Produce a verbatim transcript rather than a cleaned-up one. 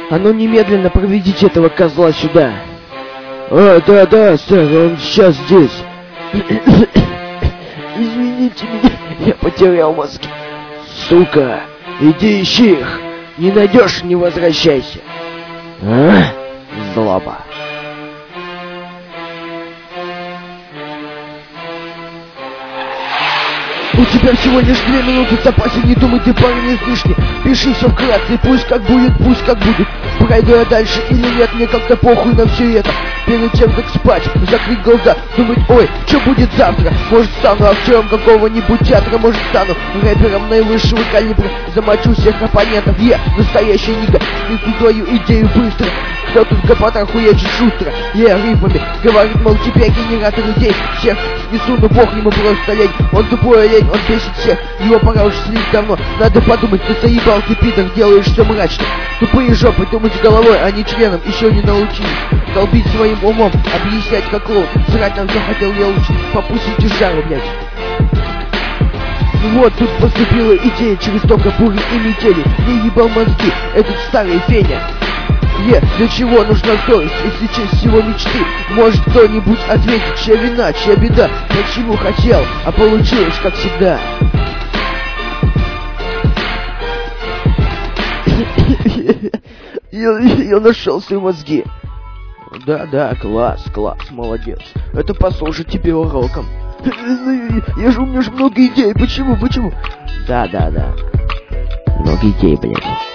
А ну немедленно проведите этого козла сюда. А, да, да, сэр, он сейчас здесь. Извините меня, я потерял мозги. Сука, иди ищи их. Не найдешь, не возвращайся. А? Злоба. У тебя всего лишь две минуты в запасе, не думай ты, парень, излишне. Пиши все вкратце, пусть как будет, пусть как будет. Пройду я дальше или нет, мне как-то похуй на все это. Перед тем, как спать, закрыть глаза, думать, ой, что будет завтра? Может, стану актером какого-нибудь театра, может, стану рэпером наивысшего калибра. Замочу всех оппонентов, я настоящая нига. Несу твою идею быстро. Кто тут гопота хуячит шустро? Я рифмами говорит, мол, теперь генератор идей. Всех несу, но бог ему просто лень. Он тупой олень, он бесит всех. Его пора уже слить давно. Надо подумать, ты заебал, ты пидор, делаешь все мрачно. Тупые жопы, думать головой, а не членом, еще не научились. Долбить своим умом, объяснять как клоун. Срать нам все хотел я лучше, попустите жару, блядь. Вот тут поступила идея через только буры и метели. Не ебал мозги, этот старый Феня. Е, для чего нужна совесть, если честь его мечты? Может кто-нибудь ответит, чья вина, чья беда? Почему хотел, а получилось как всегда? я, я нашел свои мозги. Да-да, класс, класс, молодец. Это послужит тебе уроком. Я же, у меня же много идей, почему, почему? Да-да-да, много идей, блядь.